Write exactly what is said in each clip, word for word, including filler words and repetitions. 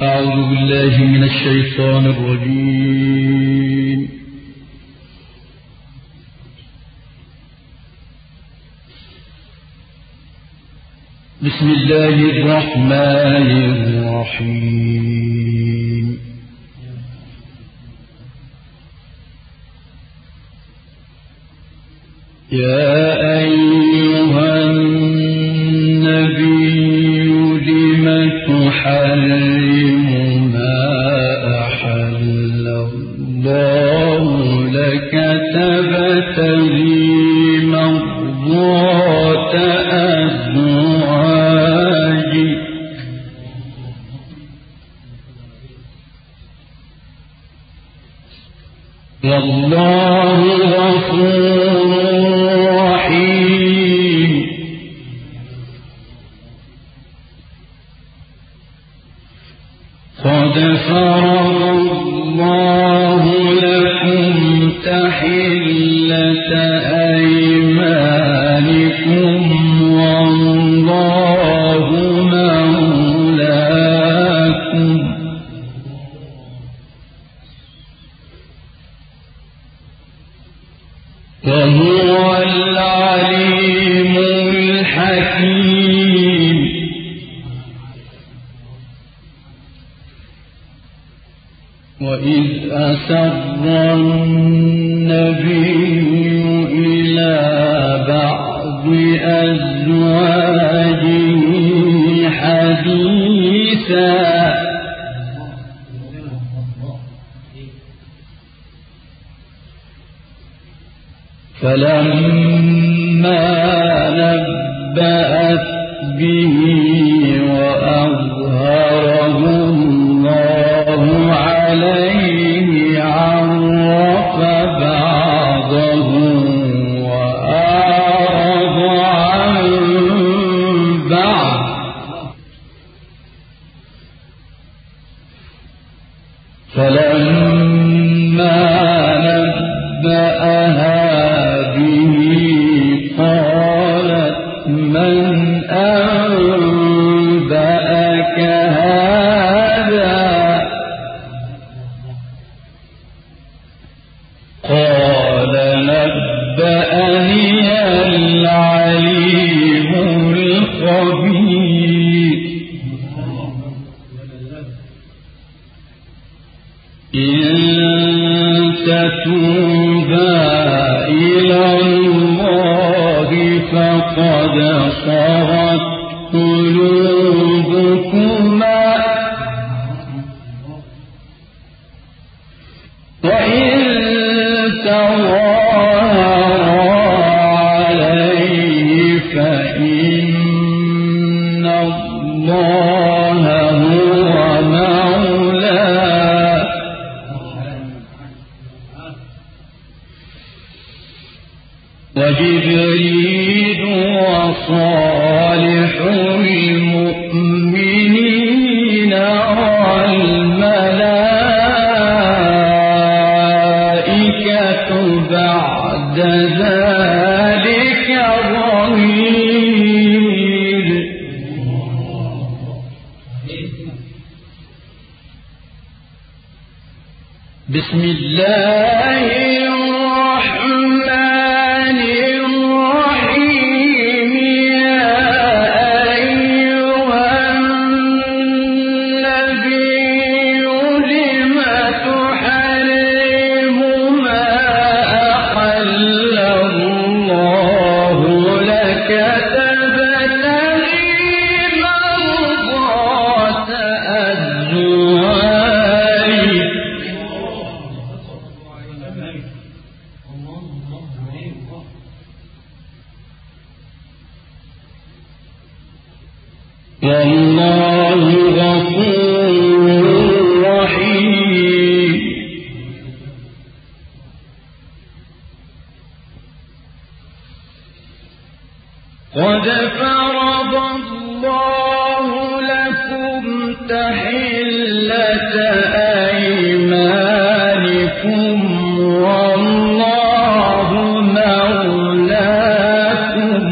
أعوذ بالله من الشيطان الرجيم. بسم الله الرحمن الرحيم. يا أيها النبي لم تحرم ما أحل الله لك تبتغي مرضات أزواجك والله غفور رحيم. قد فرض الله لكم تحلة أيمانكم والله مولاكم وهو العليم الحكيم. وإذ أسر النبي إلى بعض أزواجه حديثا فلما نبأت به وأظهره الله عليه عرف بعضه وأعرض عن بعض فلما نبأها من أنبأك هذا قال نبأني العليم الخبير. إن تتوبا إلى الله فقد صغت قلوبكما وإن تظاهرا عليه فإن الله هو مولاه وجبريل وصالح المؤمنين والملائكة بعد ذلك ظهير. بسم الله الرحمن الرحيم. يا أيها النبي لم تحرم ما أحل الله لك تبتغي مرضات أزواجك والله غفور رحيم. قد فرض الله لكم تحلة أيمانكم والله مولاكم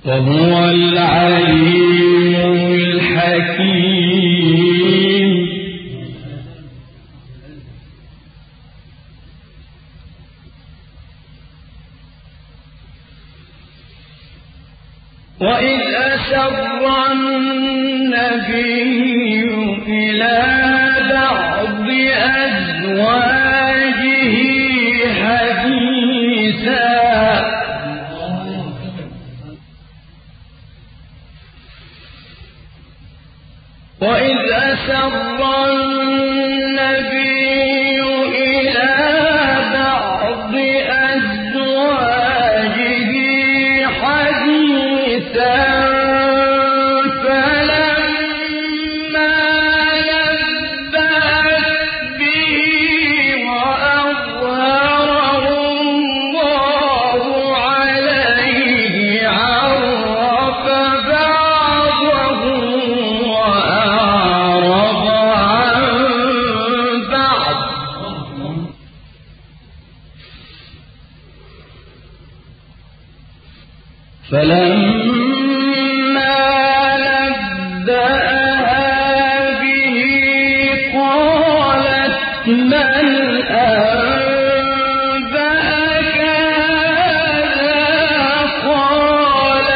وهو العليم الحكيم. وإذ أسر النبي إلى بعض أزواجه حديثا وإذ أسر النبي إلى بعض أزواجه حديثا فلما نبأت به وأظهره الله عليه عرف بعضه وأعرض عن بعض فلما نبأها به قالت من أنبأك هذا قال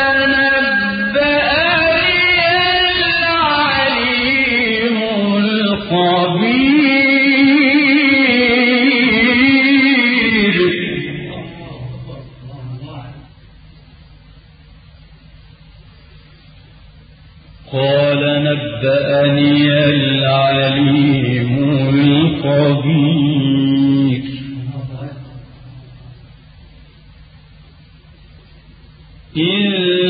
نبأني العليم الخبير. قال نبأني العليم الخبير. إن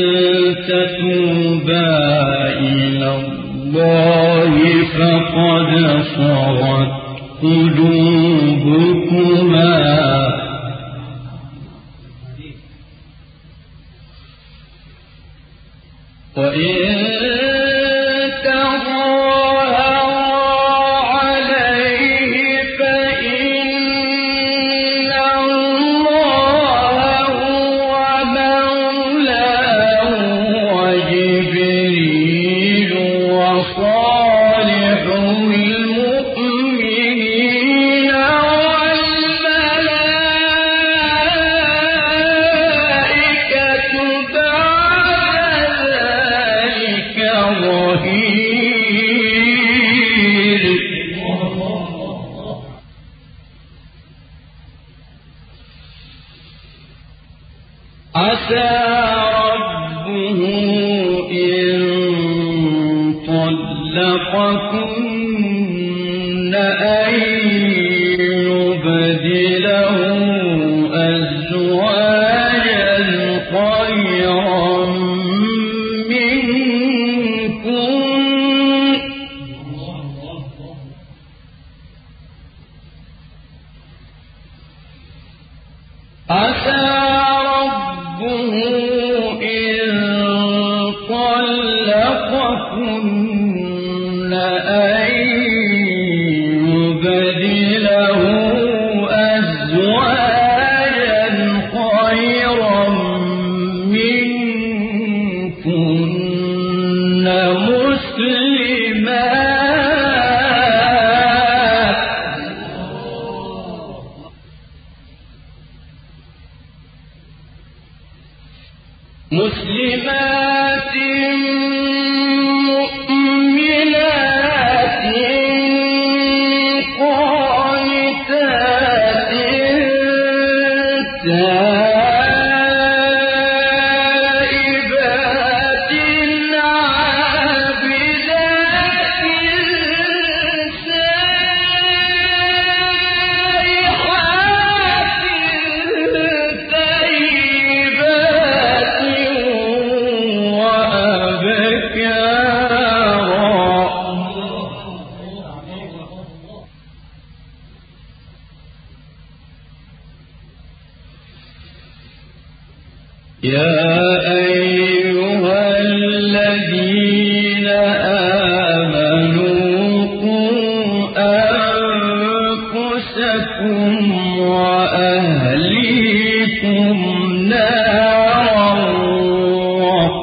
تتوبا إلى الله فقد صغت قلوبكما وإن عسى ربه إن طلقكن أن يبدله أزواجا خيرا منكن عسى إن طلقكن أن يبدله أزواجا خيرا منكن مسلمات مسلمات مؤمنات قانتات تائبات عابدات سائحات طيبات يا أيها الذين آمنوا قوا أنفسكم وأهليكم نارا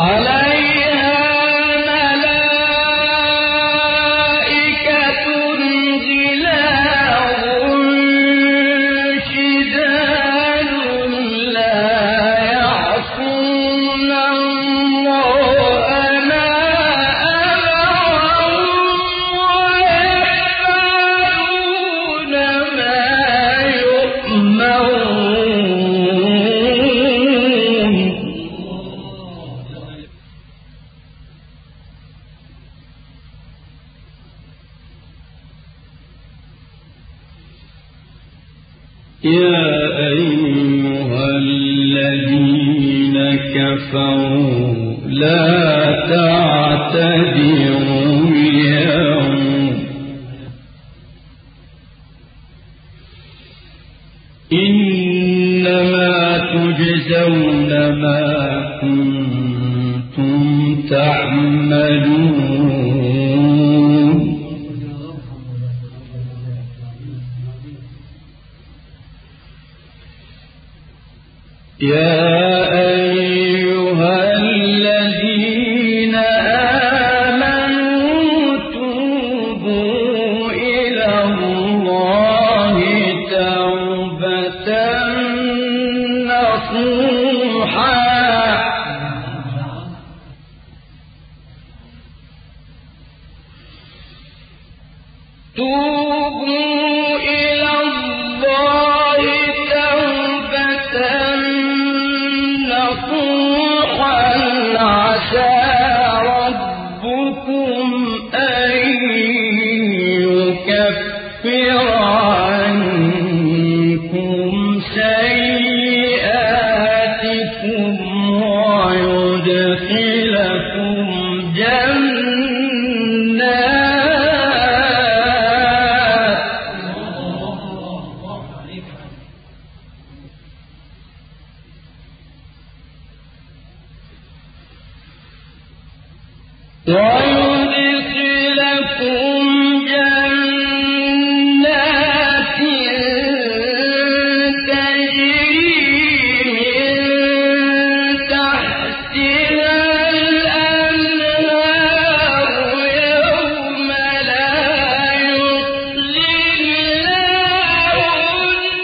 عليها ملائكة غلاظ شداد لا يعصون الله ما أمرهم ويفعلون ما يؤمرون. يا أيها الذين كفروا لا تعتذروا اليوم إنما تجزون ما كنتم تعملون. يا أيها الذين آمنوا توبوا إلى الله توبة نصوحا توبوا إلى الله توبة نصوحا عسى ربكم أن يكفر عنكم سيئاتكم ويدخلكم جنات ويدخلكم جنات تجري من تحتها الأنهار يوم لا يخزي الله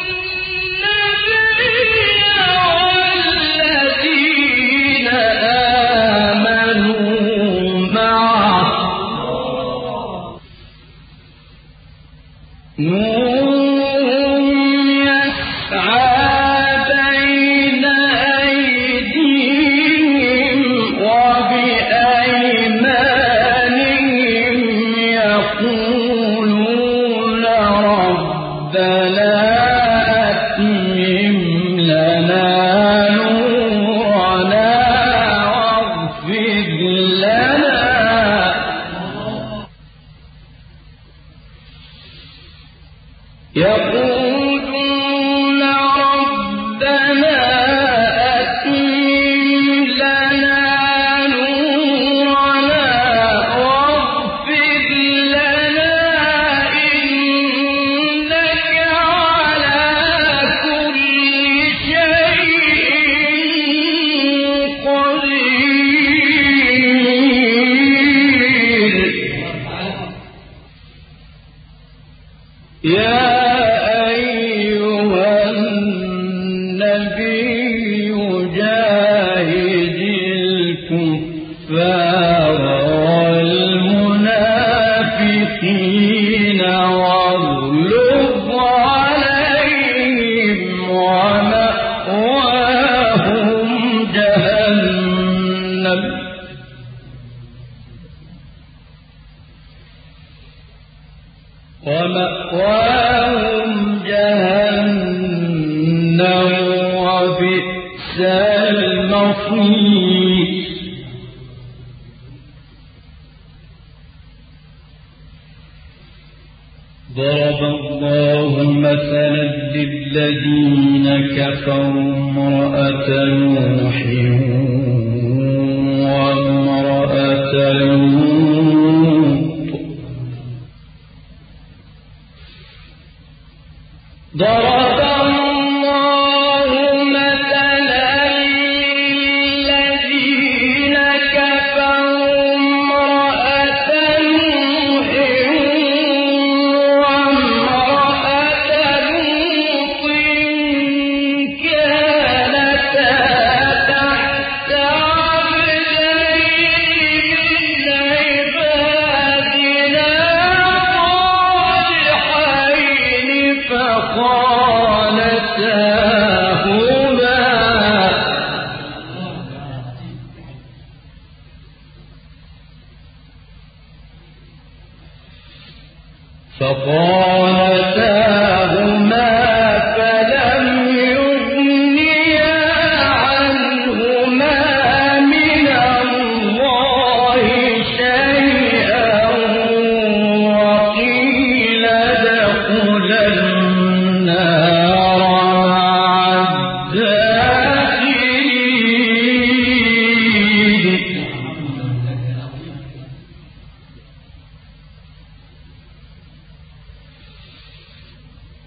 النبي والذين آمنوا معه نورهم يسعى بين أيديهم وبأيمانهم يقولون ربنا أتمم لنا نورنا واغفر لنا. يقولون ربنا أتمم لنا نورنا واغفر لنا إنك على كل شيء قدير. يا أيها النبي جاهد الكفار والمنافقين واغلظ عليهم ومأواهم جهنم ومأواهم جهنم وبئس المصير. ضرب الله مثلا للذين كفروا امرأة نوح وامرأة لوط ضرب الله مثلا للذين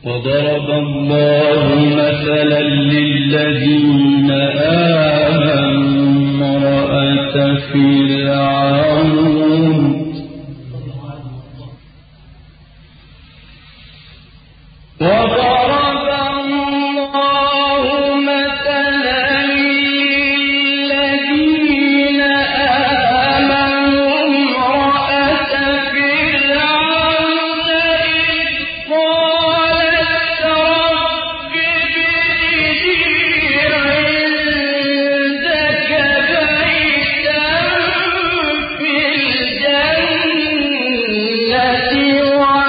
وضرب الله مثلا للذين آمنوا امرأة فرعون وضرب الله مثلا للذين آمنوا امرأة فرعون إذ قالت رب ابن لي عندك بيتا في الجنة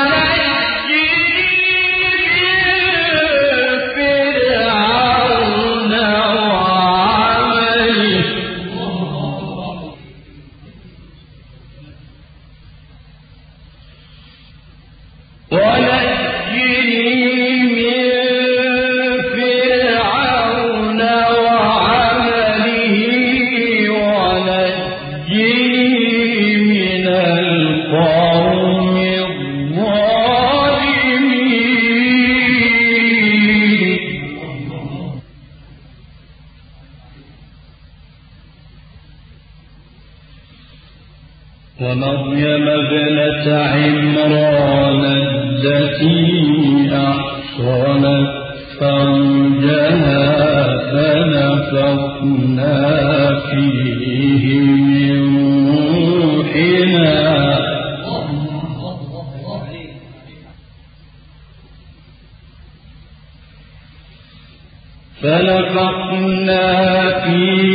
ومريم ابنة عمران التي أحصنت فرجها فنفخنا فيه من روحنا فنفخنا فيه